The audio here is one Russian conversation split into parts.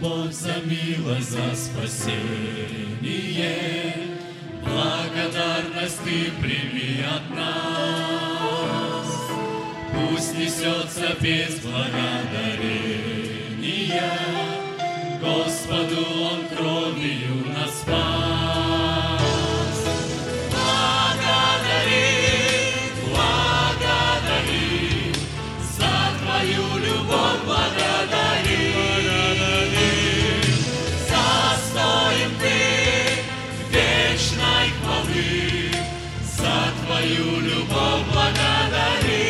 любовь, за милость, за спасение. Благодарность Ты прими от нас. Пусть несется без благодарения. Господу Он кровью нас спас. Благодари за Твою любовь, благодари. Застоем Ты вечной хвалы, за Твою любовь благодари.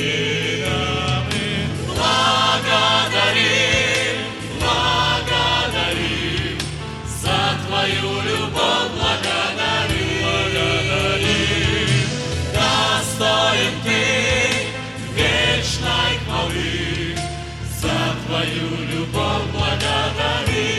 Твою любовь благодари, достоин Ты вечной хвалы, за Твою любовь благодари,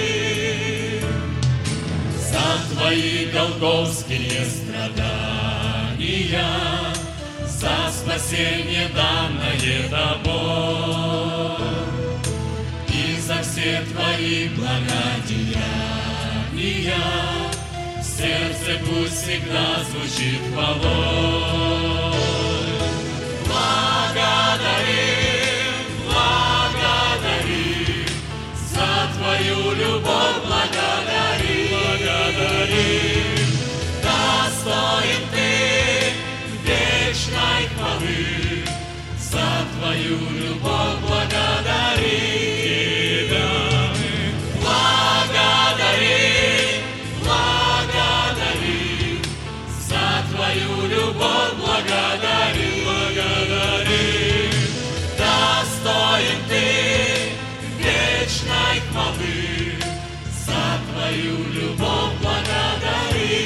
за Твои голгофские страдания, за спасение данное Тобой, и за все Твои благодеяния. В сердце пусть всегда звучит хвалой. Благодари за Твою любовь, благодари. Достоин Ты вечной хвалы, за Твою любовь благодари. Благодари, достоин Ты вечной хвалы, за Твою любовь благодари.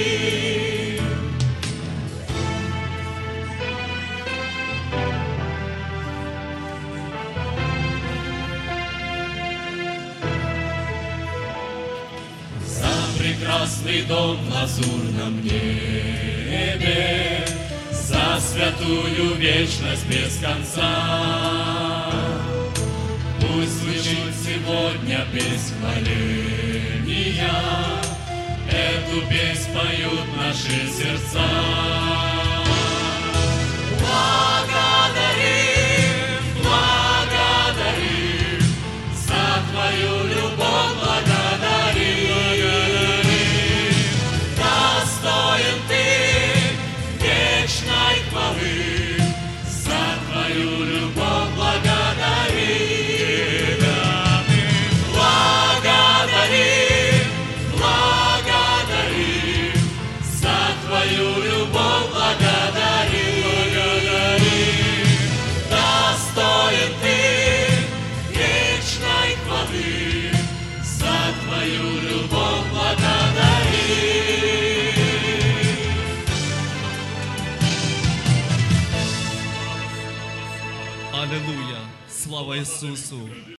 За прекрасный дом в лазурном небе, за святую вечность без конца. Пусть звучит сегодня без хваления, эту песнь поют наши сердца. Благодари за Твою любовь, благодари. Достоин Ты вечной хвалы, за Твою любовь благодари. Благодари за Твою любовь благодари. Достоин Ты вечной хвалы, за Твою любовь благодари. Аллилуйя! Слава Иисусу!